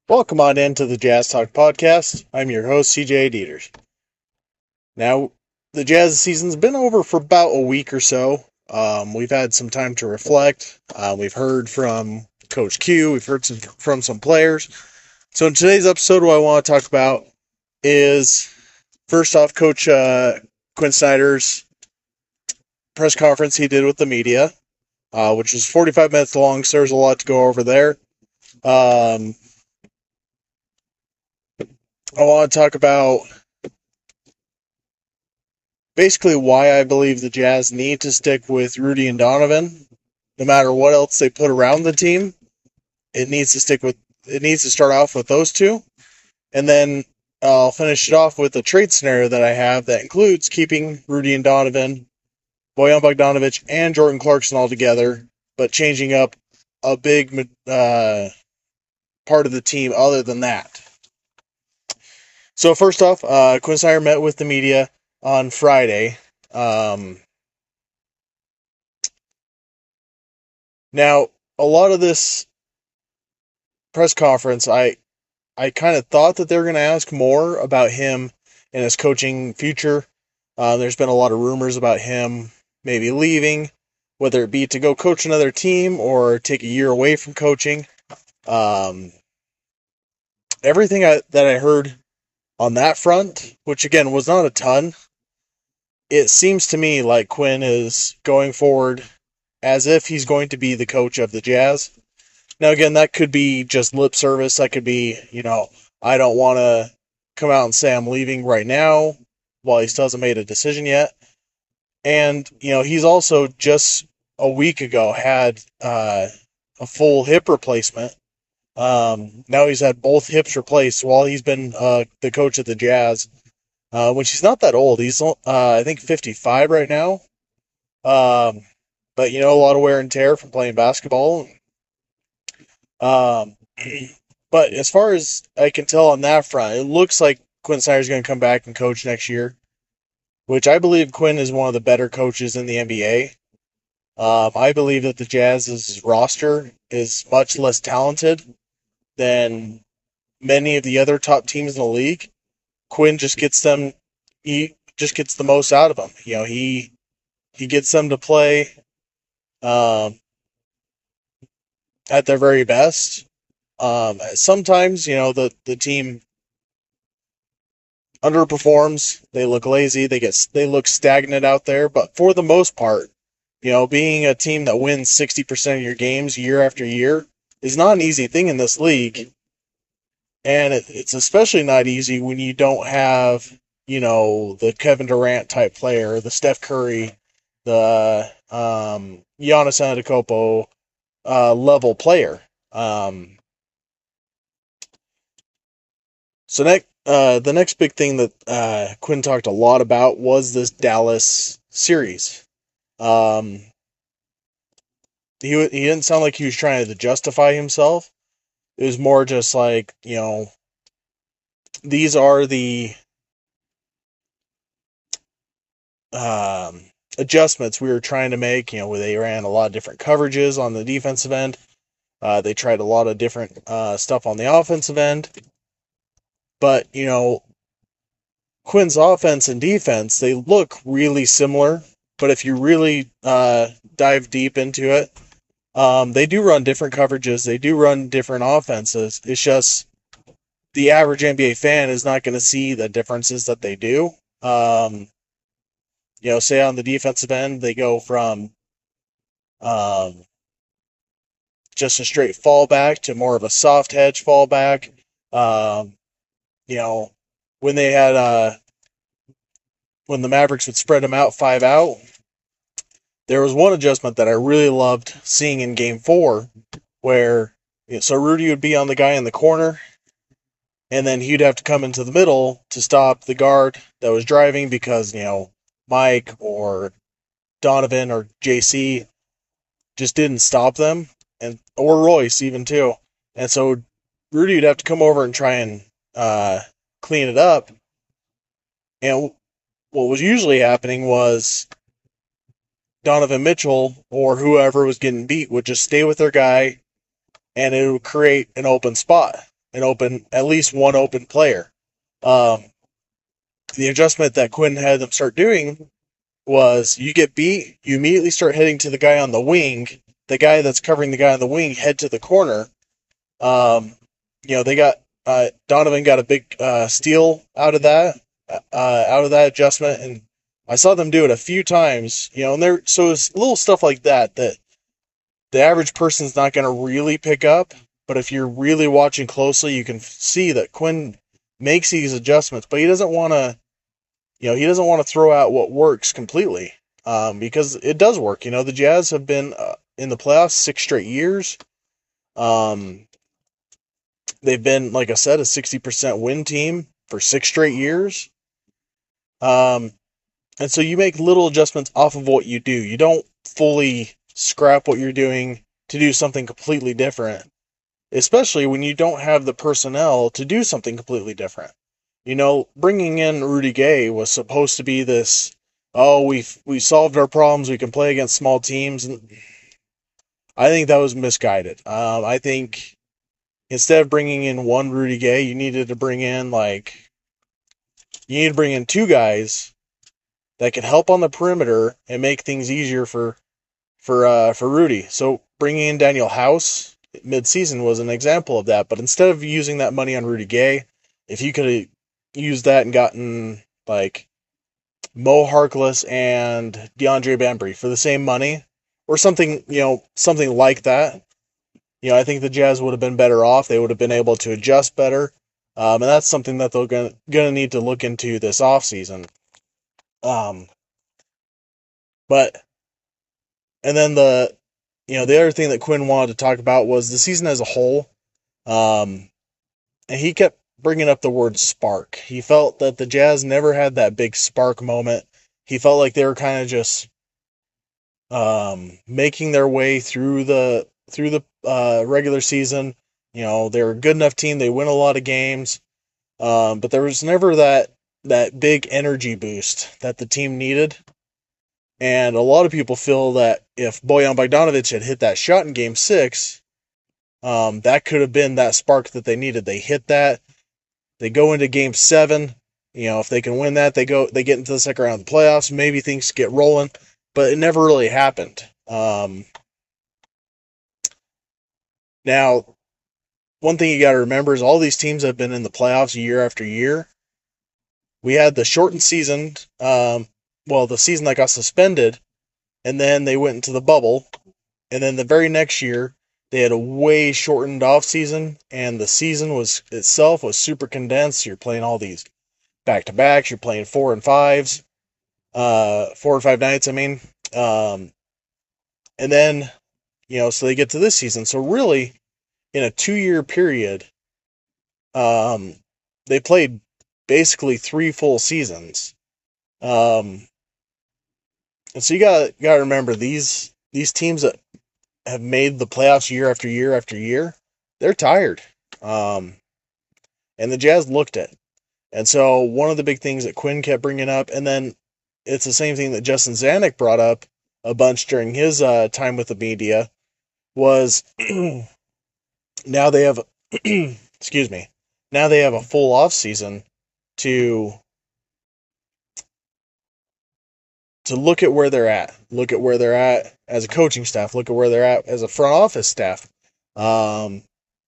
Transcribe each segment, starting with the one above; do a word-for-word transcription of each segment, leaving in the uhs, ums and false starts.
Welcome on into the Jazz Talk podcast. I'm your host, C J Dieters. Now, the Jazz season's been over for about a week or so. Um, we've had some time to reflect. Uh, we've heard from Coach Q. We've heard some, from some players. So in today's episode, what I want to talk about is, first off, Coach uh, Quinn Snyder's press conference he did with the media, uh, which was forty-five minutes long, so there's a lot to go over there. Um, I want to talk about basically why I believe the Jazz need to stick with Rudy and Donovan. No matter what else they put around the team, it needs to stick with. It needs to start off with those two, and then I'll finish it off with a trade scenario that I have that includes keeping Rudy and Donovan, Bojan Bogdanovic, and Jordan Clarkson all together, but changing up a big uh, part of the team other than that. So first off, uh, Quinn Snyder met with the media on Friday. Um, now, a lot of this press conference, I I kind of thought that they were going to ask more about him and his coaching future. Uh, there's been a lot of rumors about him maybe leaving, whether it be to go coach another team or take a year away from coaching. Um, everything I, that I heard on that front, which again was not a ton, it seems to me like Quinn is going forward as if he's going to be the coach of the Jazz. Now, again, that could be just lip service. That could be, you know, I don't want to come out and say I'm leaving right now while he still hasn't made a decision yet. And, you know, he's also just a week ago had uh, a full hip replacement. Um, now he's had both hips replaced while he's been uh, the coach of the Jazz, uh, which he's not that old. He's, uh, I think, fifty-five right now. Um, but, you know, a lot of wear and tear from playing basketball. Um, but as far as I can tell on that front, it looks like Quinn Snyder's going to come back and coach next year, which I believe Quinn is one of the better coaches in the N B A. Um, I believe that the Jazz's roster is much less talented than many of the other top teams in the league. Quinn just gets them, he just gets the most out of them. You know, he he gets them to play um, at their very best. Um, sometimes, you know, the, the team underperforms. They look lazy. They get they look stagnant out there. But for the most part, you know, being a team that wins sixty percent of your games year after year is not an easy thing in this league. And it, it's especially not easy when you don't have, you know, the Kevin Durant type player, the Steph Curry, the um, Giannis Antetokounmpo uh, level player. Um, so next, uh, the next big thing that uh, Quinn talked a lot about was this Dallas series. Um, he he didn't sound like he was trying to justify himself. It was more just like, you know, these are the um, adjustments we were trying to make. You know, where they ran a lot of different coverages on the defensive end. Uh, they tried a lot of different uh, stuff on the offensive end. But, you know, Quinn's offense and defense, they look really similar. But if you really uh, dive deep into it, um, they do run different coverages. They do run different offenses. It's just the average N B A fan is not going to see the differences that they do. Um, you know, say on the defensive end, they go from um, just a straight fallback to more of a soft hedge fallback. Um, you know, when they had uh, when the Mavericks would spread them out five out, there was one adjustment that I really loved seeing in Game Four, where you know, so Rudy would be on the guy in the corner, and then he'd have to come into the middle to stop the guard that was driving because you know Mike or Donovan or J C just didn't stop them, and or Royce even too, and so Rudy would have to come over and try and uh, clean it up, and what was usually happening was Donovan Mitchell or whoever was getting beat would just stay with their guy, and it would create an open spot. an open, at least one open player. Um, the adjustment that Quinn had them start doing was you get beat, you immediately start heading to the guy on the wing. The guy that's covering the guy on the wing head to the corner. Um, you know, they got uh, Donovan got a big uh, steal out of that, uh, out of that adjustment, and I saw them do it a few times. You know, and there so it's little stuff like that that the average person's not going to really pick up. But if you're really watching closely, you can see that Quinn makes these adjustments, but he doesn't want to. You know, he doesn't want to throw out what works completely, um, because it does work. You know, the Jazz have been uh, in the playoffs six straight years. Um, they've been, like I said, a sixty percent win team for six straight years. Um, and so you make little adjustments off of what you do. You don't fully scrap what you're doing to do something completely different, especially when you don't have the personnel to do something completely different. You know, bringing in Rudy Gay was supposed to be this, oh, we've we solved our problems, we can play against small teams, and I think that was misguided. Um, I think instead of bringing in one Rudy Gay, you needed to bring in, like, you need to bring in two guys that can help on the perimeter and make things easier for for uh, for Rudy. So bringing in Daniel House mid-season was an example of that, but instead of using that money on Rudy Gay, if you could have used that and gotten, like, Mo Harkless and DeAndre Bembry for the same money, or something, you know, something like that, you know, I think the Jazz would have been better off. They would have been able to adjust better, um, and that's something that they're going to need to look into this offseason. Um, but, and then the, you know, the other thing that Quinn wanted to talk about was the season as a whole, um, and he kept bringing up the word spark. He felt that the Jazz never had that big spark moment. He felt like they were kind of just um, making their way through the through the uh, regular season. You know, they were a good enough team. They win a lot of games, um, but there was never that that big energy boost that the team needed. And a lot of people feel that if Bojan Bogdanovic had hit that shot in Game Six, um, that could have been that spark that they needed. They hit that. They go into Game Seven. You know, if they can win that, they go. They get into the second round of the playoffs. Maybe things get rolling, but it never really happened. Um, now, one thing you got to remember is all these teams have been in the playoffs year after year. We had the shortened season. Um, well, the season that got suspended, and then they went into the bubble, and then the very next year, they had a way shortened off season, and the season was itself was super condensed. You're playing all these back to backs. You're playing four and fives, uh, four and five nights. I mean, um, and then you know, so they get to this season. So really, in a two year period, um, they played basically three full seasons. Um, and so you got you got to remember these these teams that have made the playoffs year after year after year, they're tired. Um, and the Jazz looked at it. And so one of the big things that Quinn kept bringing up, and then it's the same thing that Justin Zanuck brought up a bunch during his uh, time with the media, was now they have, excuse me, now they have a full off season to to look at where they're at, look at where they're at as a coaching staff, look at where they're at as a front office staff, um,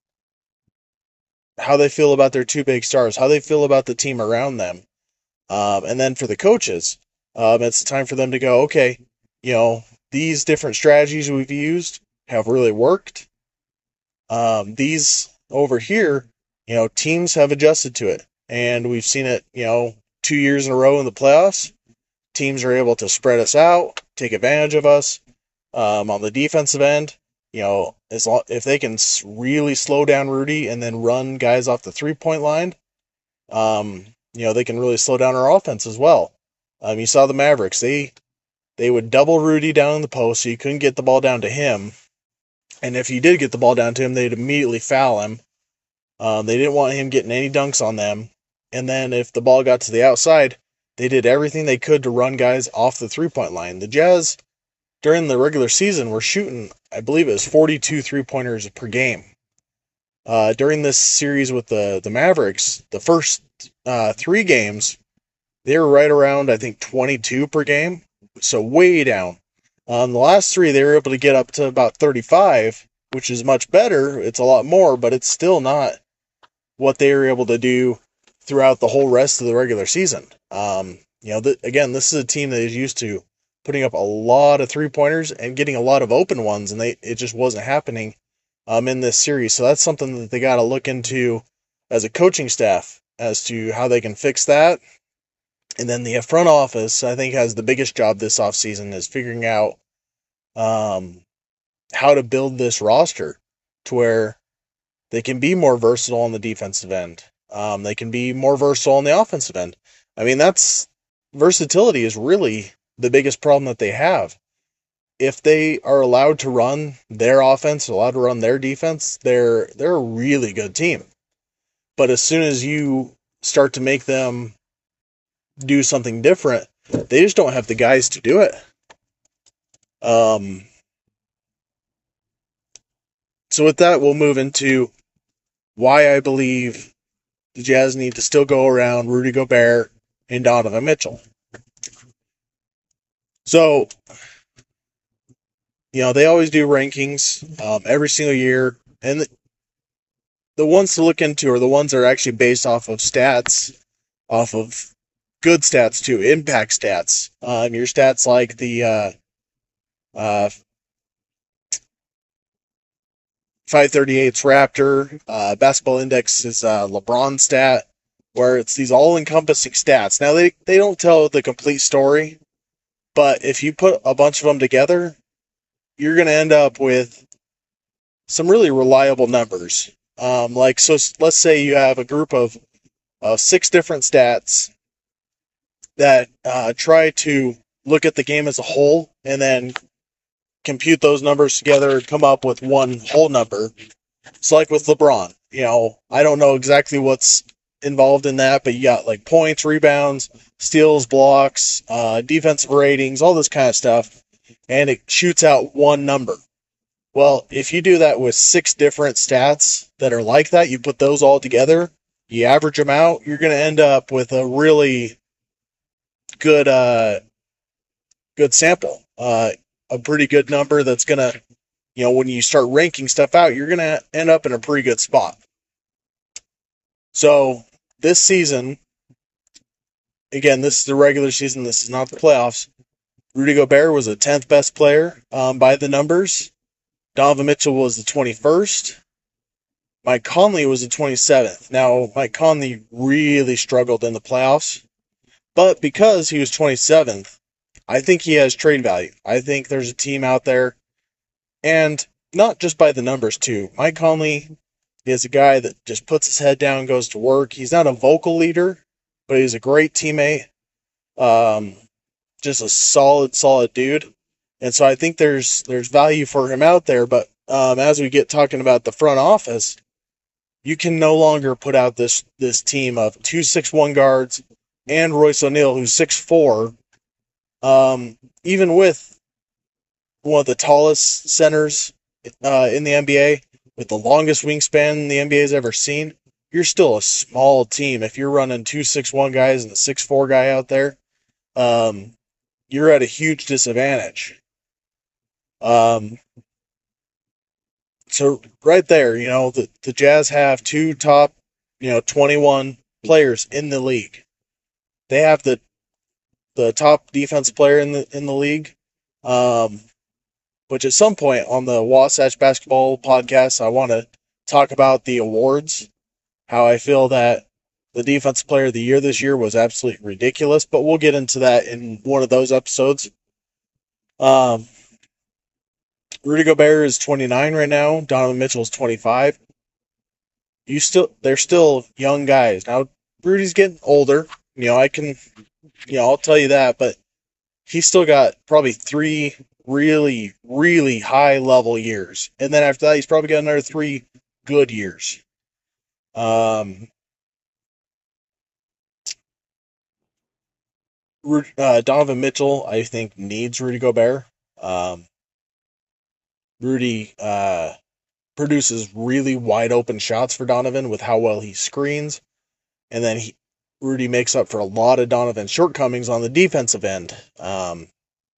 how they feel about their two big stars, how they feel about the team around them. Um, and then for the coaches, um, it's time for them to go, okay, you know, these different strategies we've used have really worked. Um, these over here, you know, teams have adjusted to it. And we've seen it, you know, two years in a row in the playoffs. Teams are able to spread us out, take advantage of us. Um, on the defensive end, you know, as long, if they can really slow down Rudy and then run guys off the three-point line, um, you know, they can really slow down our offense as well. Um, you saw the Mavericks. They they would double Rudy down in the post so you couldn't get the ball down to him. And if you did get the ball down to him, they'd immediately foul him. Um, they didn't want him getting any dunks on them. And then if the ball got to the outside, they did everything they could to run guys off the three-point line. The Jazz, during the regular season, were shooting, I believe it was forty-two three-pointers per game. Uh, during this series with the, the Mavericks, the first uh, three games, they were right around, I think, twenty-two per game. So way down. Um, the last three, they were able to get up to about thirty-five, which is much better. It's a lot more, but it's still not what they were able to do throughout the whole rest of the regular season. Um, you know, th- again, this is a team that is used to putting up a lot of three-pointers and getting a lot of open ones, and they it just wasn't happening um, in this series. So that's something that they got to look into as a coaching staff as to how they can fix that. And then the front office, I think, has the biggest job this offseason is figuring out um, how to build this roster to where they can be more versatile on the defensive end. Um, they can be more versatile on the offensive end. I mean, that's versatility is really the biggest problem that they have. If they are allowed to run their offense, allowed to run their defense, they're they're a really good team. But as soon as you start to make them do something different, they just don't have the guys to do it. Um, so with that, we'll move into why I believe the Jazz need to still go around Rudy Gobert and Donovan Mitchell. So, you know, they always do rankings um, every single year, and the, the ones to look into are the ones that are actually based off of stats, off of good stats too, impact stats. Um, your stats like the uh, uh, five thirty-eight's Raptor, uh, Basketball Index is uh, LeBron stat, where it's these all-encompassing stats. Now, they, they don't tell the complete story, but if you put a bunch of them together, you're going to end up with some really reliable numbers. Um, like, so let's say you have a group of uh, six different stats that uh, try to look at the game as a whole and then compute those numbers together and come up with one whole number. It's like with LeBron. You know, I don't know exactly what's involved in that, but you got like points, rebounds, steals, blocks, uh, defensive ratings, all this kind of stuff, and it shoots out one number. Well, if you do that with six different stats that are like that, you put those all together, you average them out, you're going to end up with a really good, uh, good sample, uh, a pretty good number that's going to, you know, when you start ranking stuff out, you're going to end up in a pretty good spot. So this season, again, this is the regular season, this is not the playoffs. Rudy Gobert was the tenth best player um, by the numbers. Donovan Mitchell was the twenty-first. Mike Conley was the twenty-seventh. Now, Mike Conley really struggled in the playoffs, but because he was twenty-seventh, I think he has trade value. I think there's a team out there, and not just by the numbers, too. Mike Conley is a guy that just puts his head down, goes to work. He's not a vocal leader, but he's a great teammate. Um, just a solid, solid dude. And so I think there's there's value for him out there. But um, as we get talking about the front office, you can no longer put out this this team of two six one guards and Royce O'Neal, who's six four. Um, even with one of the tallest centers uh, in the N B A, with the longest wingspan the N B A's ever seen, you're still a small team. If you're running two six one guys and a six four guy out there, um, you're at a huge disadvantage. Um, so right there, you know, the, the Jazz have two top, you know, twenty-one players in the league. They have the the top defense player in the in the league. Um, which at some point on the Wasatch Basketball podcast, I want to talk about the awards, how I feel that the defensive player of the year this year was absolutely ridiculous, but we'll get into that in one of those episodes. Um, Rudy Gobert is twenty-nine right now. Donovan Mitchell is twenty-five. You still, they're still young guys. Now, Rudy's getting older. You know, I can, you know, I'll tell you that, but he's still got probably three really, really high level years. And then after that, he's probably got another three good years. Um, uh, Donovan Mitchell, I think, needs Rudy Gobert. Um, Rudy, uh, produces really wide open shots for Donovan with how well he screens. And then he, Rudy makes up for a lot of Donovan's shortcomings on the defensive end. Um,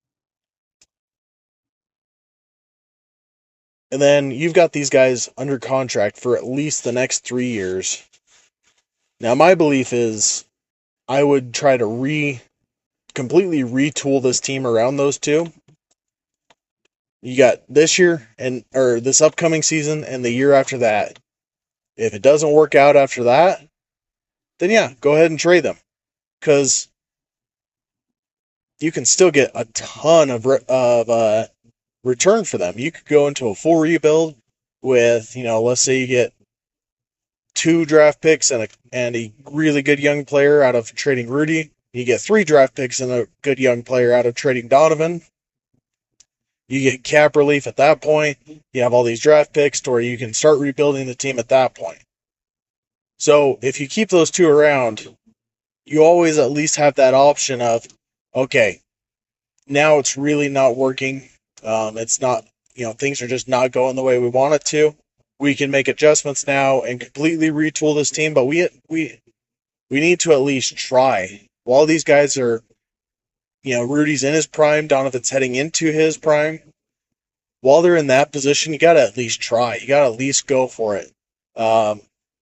and then you've got these guys under contract for at least the next three years. Now, my belief is I would try to re completely retool this team around those two. You got this year and or this upcoming season and the year after that. If it doesn't work out after that, then yeah, go ahead and trade them, because you can still get a ton of of uh, return for them. You could go into a full rebuild with, you know, let's say you get two draft picks and a and a really good young player out of trading Rudy. You get three draft picks and a good young player out of trading Donovan. You get cap relief at that point. You have all these draft picks to where you can start rebuilding the team at that point. So if you keep those two around, you always at least have that option of, okay, now it's really not working. Um, it's not, you know, things are just not going the way we want it to. We can make adjustments now and completely retool this team, but we we we need to at least try. While these guys are, you know, Rudy's in his prime, Donovan's heading into his prime. While they're in that position, you got to at least try. You got to at least go for it. Um,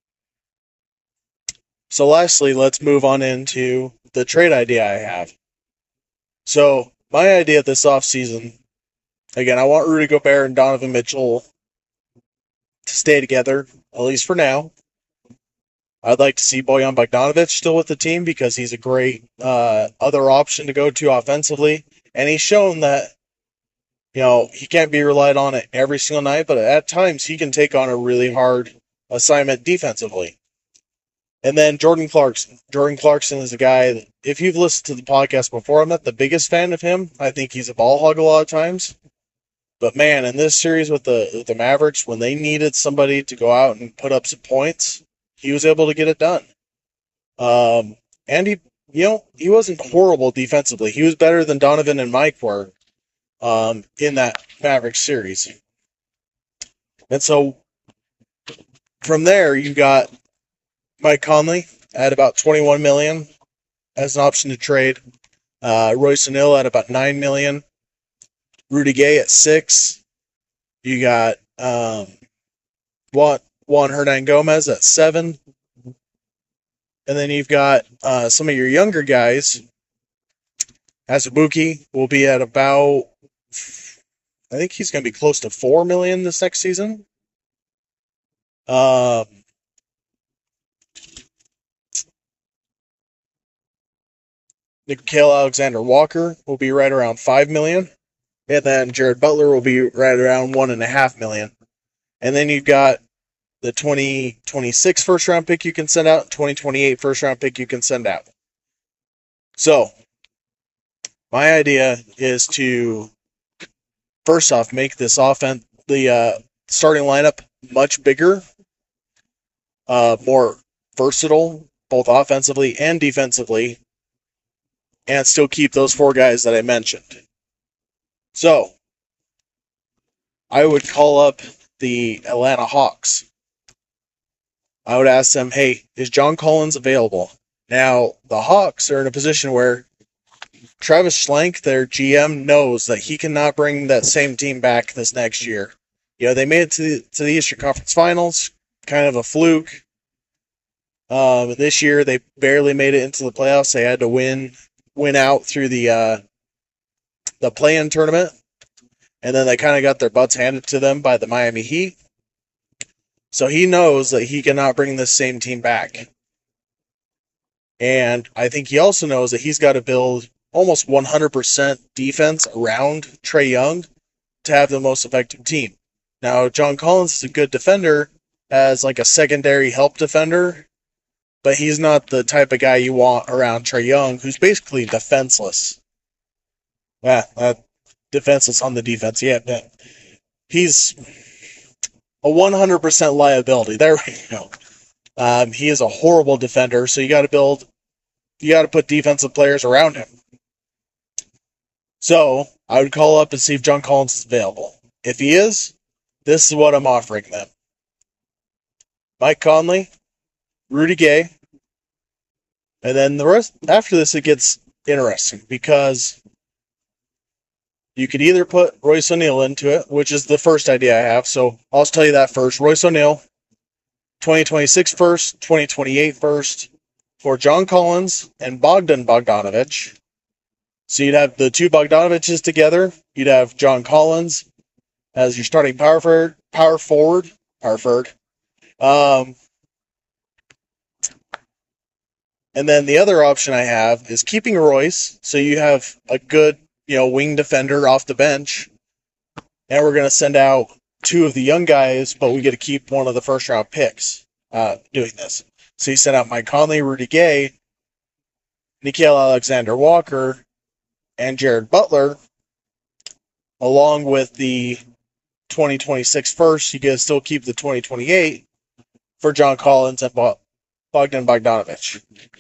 so lastly, let's move on into the trade idea I have. So my idea this offseason, again, I want Rudy Gobert and Donovan Mitchell to stay together, at least for now. I'd like to see Bojan Bogdanovic still with the team because he's a great uh, other option to go to offensively. And he's shown that, you know, he can't be relied on it every single night, but at times he can take on a really hard assignment defensively. And then Jordan Clarkson. Jordan Clarkson is a guy that, if you've listened to the podcast before, I'm not the biggest fan of him. I think he's a ball hog a lot of times. But man, in this series with the with the Mavericks, when they needed somebody to go out and put up some points, he was able to get it done. Um, and he, you know, he wasn't horrible defensively. He was better than Donovan and Mike were um, in that Mavericks series. And so from there, you got Mike Conley at about twenty-one million dollars as an option to trade. Uh, Royce O'Neal at about nine million dollars. Rudy Gay at six. You got um, Juan, Juan Hernan Gomez at seven. And then you've got uh, some of your younger guys. Azubuike will be at about, I think he's going to be close to four million dollars this next season. Um, Nickeil Alexander-Walker will be right around five million dollars. And then Jared Butler will be right around one and a half million. And then you've got the twenty twenty-six first round pick you can send out, twenty twenty-eight first round pick you can send out. So, my idea is to, first off, make this offense, the uh, starting lineup much bigger, uh, more versatile, both offensively and defensively, and still keep those four guys that I mentioned. So, I would call up the Atlanta Hawks. I would ask them, hey, is John Collins available? Now, the Hawks are in a position where Travis Schlenk, their G M, knows that he cannot bring that same team back this next year. You know, they made it to the, to the Eastern Conference Finals, kind of a fluke. Um, this year, they barely made it into the playoffs. They had to win win out through the uh, the play-in tournament, and then they kind of got their butts handed to them by the Miami Heat. So he knows that he cannot bring this same team back. And I think he also knows that he's got to build almost one hundred percent defense around Trae Young to have the most effective team. Now, John Collins is a good defender as like a secondary help defender, but he's not the type of guy you want around Trae Young, who's basically defenseless. Yeah, uh, defenseless on the defense. Yeah, yeah. He's a one hundred percent liability. There we go. Um, he is a horrible defender, so you got to build, you got to put defensive players around him. So I would call up and see if John Collins is available. If he is, This is what I'm offering them. Mike Conley, Rudy Gay, and then the rest. After this, it gets interesting because you could either put Royce O'Neal into it, which is the first idea I have. So I'll just tell you that first. Royce O'Neal, twenty twenty-six first, twenty twenty-eight first, for John Collins and Bogdan Bogdanovic. So you'd have the two Bogdanoviches together. You'd have John Collins as your starting power forward, power forward, power forward. Um, and then the other option I have is keeping Royce, so you have a good, you know, wing defender off the bench. And we're going to send out two of the young guys, but we get to keep one of the first round picks uh, doing this. So you send out Mike Conley, Rudy Gay, Nickeil Alexander-Walker, and Jared Butler, along with the twenty twenty-six first. You can still keep the twenty twenty-eight for John Collins and Bogdan Bogdanovic.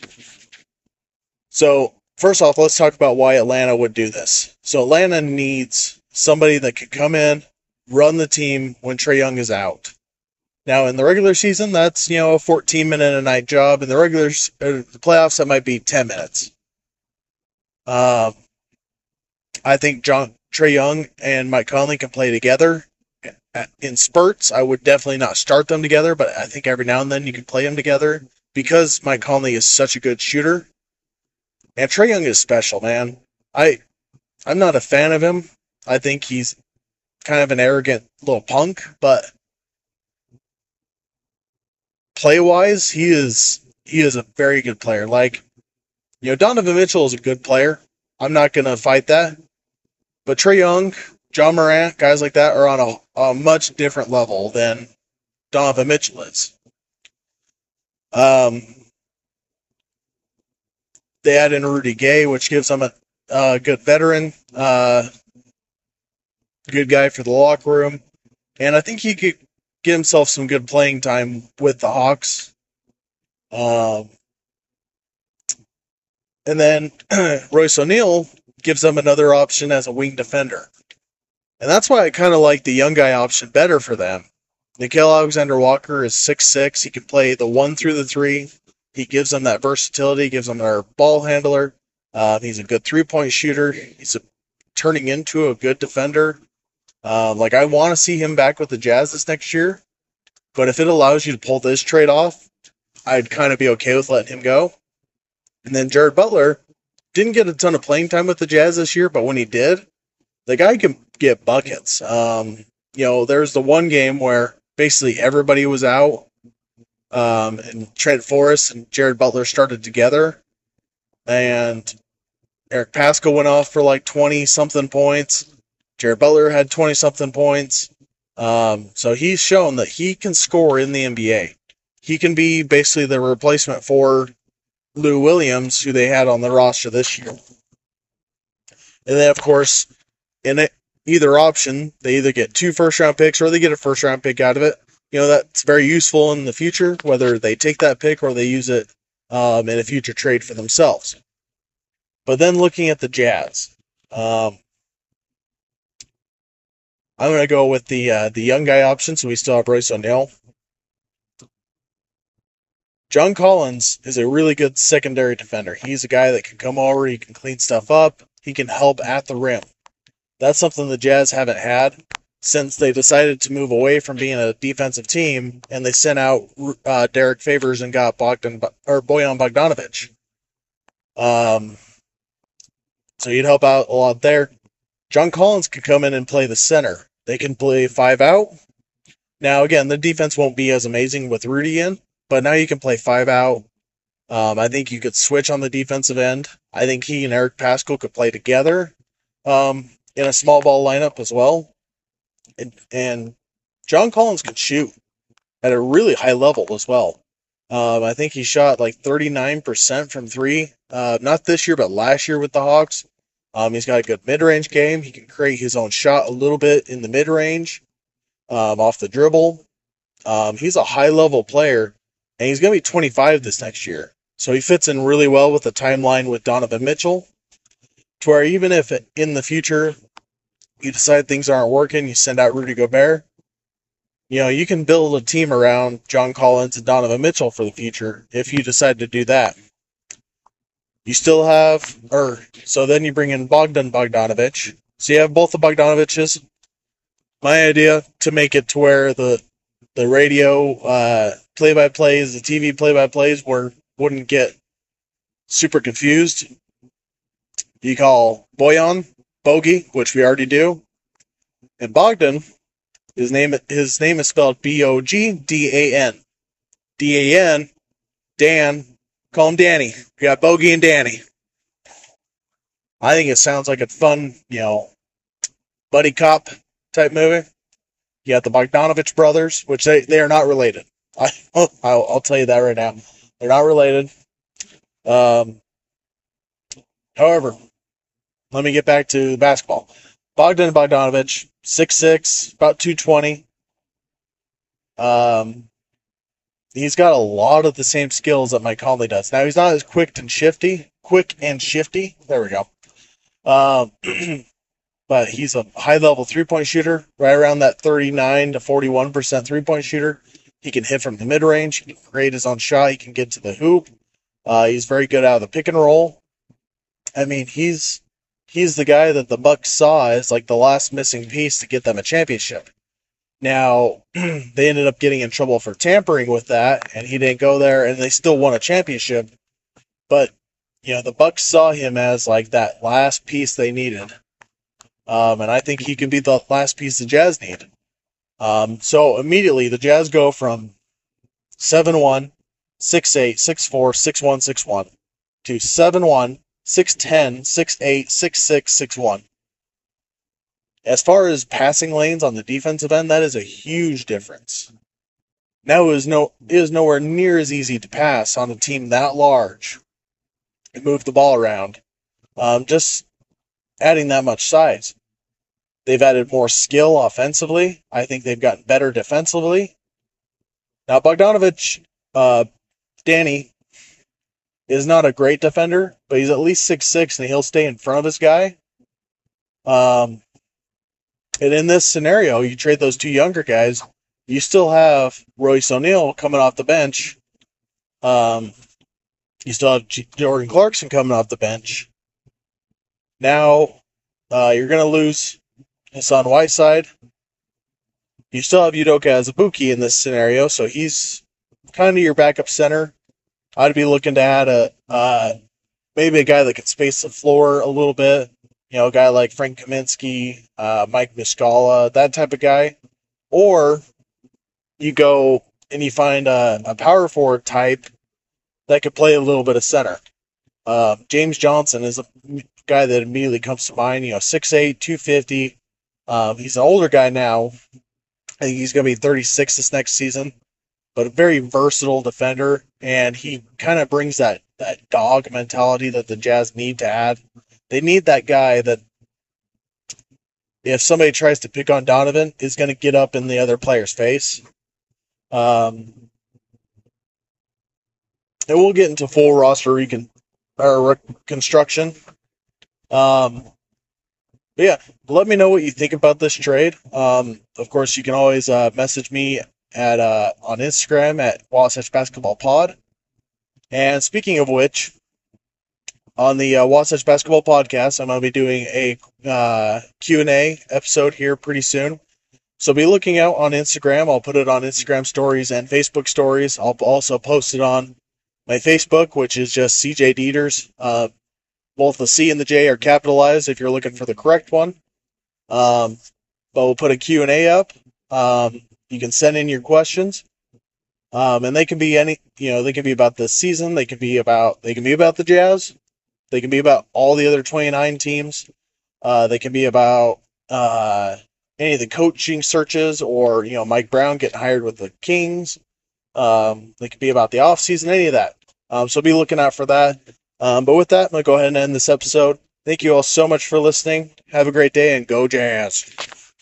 So, first off, let's talk about why Atlanta would do this. So, Atlanta needs somebody that can come in, run the team when Trae Young is out. Now, in the regular season, that's, you know, a fourteen minute a night job. In the regular uh, the playoffs, that might be ten minutes. Um, I think John Trae Young and Mike Conley can play together in spurts. I would definitely not start them together, but I think every now and then you can play them together because Mike Conley is such a good shooter. And Trae Young is special, man. I, I'm not a fan of him. I think he's kind of an arrogant little punk, but play-wise, he is he is a very good player. Like, you know, Donovan Mitchell is a good player. I'm not going to fight that. But Trae Young, John Morant, guys like that are on a, a much different level than Donovan Mitchell is. Um, they add in Rudy Gay, which gives them a uh, good veteran, uh, good guy for the locker room. And I think he could get himself some good playing time with the Hawks. Um, and then Royce O'Neal gives them another option as a wing defender. And that's why I kind of like the young guy option better for them. Nickeil Alexander-Walker is six six. He can play the one through the three. He gives them that versatility, gives them their ball handler. Uh, he's a good three-point shooter. He's a, turning into a good defender. Uh, like, I want to see him back with the Jazz this next year. But if it allows you to pull this trade off, I'd kind of be okay with letting him go. And then Jared Butler didn't get a ton of playing time with the Jazz this year, but when he did, the guy can get buckets. Um, you know, there's the one game where basically everybody was out, um, and Trent Forrest and Jared Butler started together, and Eric Paschall went off for like twenty-something points. Jared Butler had twenty-something points. Um, so he's shown that he can score in the N B A. He can be basically the replacement for Lou Williams, who they had on the roster this year. And then, of course, in it, either option, they either get two first-round picks or they get a first-round pick out of it. You know, that's very useful in the future, whether they take that pick or they use it um, in a future trade for themselves. But then looking at the Jazz, um, I'm going to go with the uh, the young guy option, so we still have Royce O'Neal. John Collins is a really good secondary defender. He's a guy that can come over, he can clean stuff up, he can help at the rim. That's something the Jazz haven't had since they decided to move away from being a defensive team, and they sent out uh, Derek Favors and got Bogdan or Bojan Bogdanovic. Um, so you'd help out a lot there. John Collins could come in and play the center. They can play five out. Now, again, the defense won't be as amazing with Rudy in, but now you can play five out. Um, I think you could switch on the defensive end. I think he and Eric Paschall could play together um, in a small ball lineup as well. And, and John Collins could shoot at a really high level as well. Um, I think he shot like thirty-nine percent from three. Uh, not this year, but last year with the Hawks. Um, he's got a good mid-range game. He can create his own shot a little bit in the mid-range, um, off the dribble. Um, he's a high-level player, and he's going to be twenty-five this next year. So he fits in really well with the timeline with Donovan Mitchell, to where even if in the future you decide things aren't working, you send out Rudy Gobert, You know, you can build a team around John Collins and Donovan Mitchell for the future if you decide to do that. You still have, or so then you bring in Bogdan Bogdanovic. So you have both the Bogdanoviches. My idea to make it to where the the radio uh, play-by-plays, the T V play-by-plays, were wouldn't get super confused. You call Bojan Bogey, which we already do, and Bogdan. His name his name is spelled B O G D A N. D A N, Dan, call him Danny. We got Bogey and Danny. I think it sounds like a fun, you know, buddy cop type movie. You got the Bogdanovich brothers, which they, they are not related. I, I'll, I'll tell you that right now. They're not related. Um, however, let me get back to basketball. Bogdan Bogdanovic, six six, about two twenty. Um, he's got a lot of the same skills that Mike Conley does. Now, he's not as quick and shifty. Quick and shifty. There we go. Um, but he's a high-level three-point shooter, right around that thirty-nine to forty-one percent three-point shooter. He can hit from the mid-range. He can create his own shot. He can get to the hoop. Uh, he's very good out of the pick and roll. I mean, he's he's the guy that the Bucks saw as like the last missing piece to get them a championship. Now, they ended up getting in trouble for tampering with that, and he didn't go there, and they still won a championship. But, you know, the Bucks saw him as like that last piece they needed. Um, and I think he can be the last piece the Jazz need. Um, so immediately the Jazz go from seven one, six eight, six four, six one, six one to seven one, six ten, six eight, six six, six one. As far as passing lanes on the defensive end, that is a huge difference. Now it is, no, it is nowhere near as easy to pass on a team that large and move the ball around. Um, just adding that much size. They've added more skill offensively. I think they've gotten better defensively. Now, Bogdanovich, uh, Danny, is not a great defender, but he's at least six six, and he'll stay in front of his guy. Um, and in this scenario, you trade those two younger guys, you still have Royce O'Neal coming off the bench. Um, you still have G- Jordan Clarkson coming off the bench. Now, uh, you're going to lose Hassan Whiteside. You still have Udoka Azubuike in this scenario, so he's kind of your backup center. I'd be looking to add a uh, maybe a guy that can space the floor a little bit. You know, a guy like Frank Kaminsky, uh, Mike Muscala, that type of guy. Or you go and you find a, a power forward type that could play a little bit of center. Uh, James Johnson is a guy that immediately comes to mind. You know, six eight, two fifty. Um, he's an older guy now. I think he's going to be thirty-six this next season. But a very versatile defender, and he kind of brings that, that dog mentality that the Jazz need to add. They need that guy that, if somebody tries to pick on Donovan, is going to get up in the other player's face. Um, and we'll get into full roster recon, or reconstruction. Um, but yeah, let me know what you think about this trade. Um, of course, you can always uh, message me at uh, on Instagram at Wasatch Basketball Pod. And speaking of which, on the uh, Wasatch Basketball Podcast, I'm going to be doing a uh, Q and A episode here pretty soon. So be looking out on Instagram. I'll put it on Instagram stories and Facebook stories. I'll also post it on my Facebook, which is just C J Dieters. Uh, both the C and the J are capitalized if you're looking for the correct one. Um, but we'll put a Q and A up. Um, you can send in your questions. Um, and they can be any, you know, they can be about this season. They can be about, they can be about the Jazz. They can be about all the other twenty-nine teams. Uh, they can be about uh, any of the coaching searches, or, you know, Mike Brown getting hired with the Kings. Um, they could be about the offseason, any of that. Um, so be looking out for that. Um, but with that, I'm going to go ahead and end this episode. Thank you all so much for listening. Have a great day, and go Jazz.